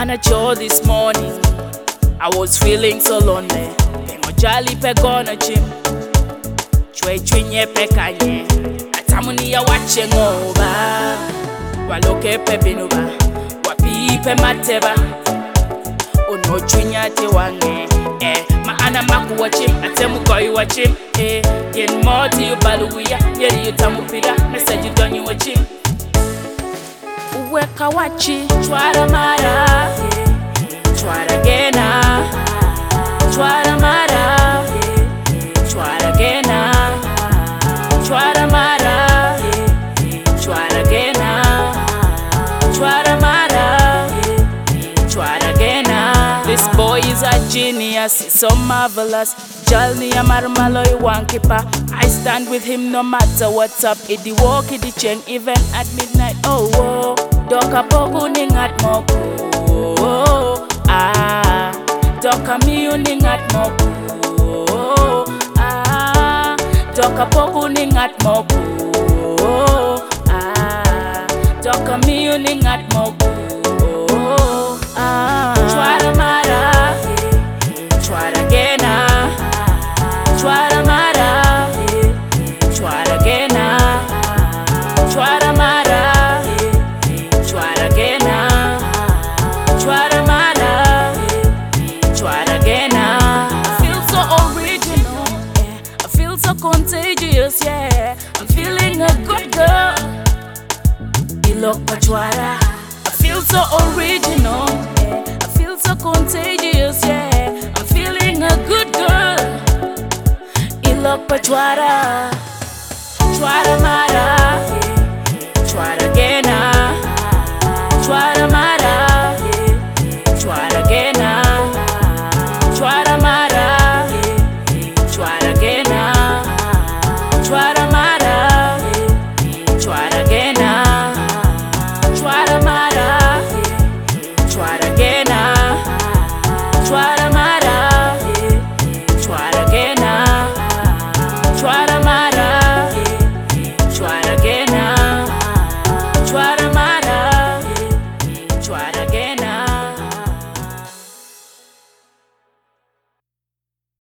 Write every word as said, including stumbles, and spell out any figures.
And at show this morning, I was feeling so lonely. Pengo jali pe gona chim, chwe chwenye pe kanye. Atamuni ya wache ngoba, waloke pe binuba, wapi pe mateba. Ono chwinya te wange, eh. Ma ana maku wachim, atemu koi wachim, eh. Yen moti yu baluya, yeri yu tamu pida, message yu donyi wachim. Uweka wachi, chwara mara, chwara gena, chwara mara, chwara gena, chwara mara, chwara gena, chwara mara, chwara gena. This boy is a genius, he's so marvelous. Jalni amarmaloy wankipa. I stand with him no matter what's up. Idi walk, idi cheng, even at midnight. Oh, oh. Doka poku ningat moku. Oh, ah. Doka miu ningat moku. Oh, ah. Doka poku ningat moku. Oh, ah. Doka miu ningat moku. Oh, ah. Chwara mara, chwara gena. Chwara mara, chwara gena, chwara mara, chwara gena, chwara mara, chwara gena. I feel so original, yeah. I feel so contagious, yeah. I'm feeling a good girl. Ilok pa chwara. I feel so original, yeah. I feel so contagious, yeah. I'm feeling a good girl. Ilok pa chwara, chwara mara, chwara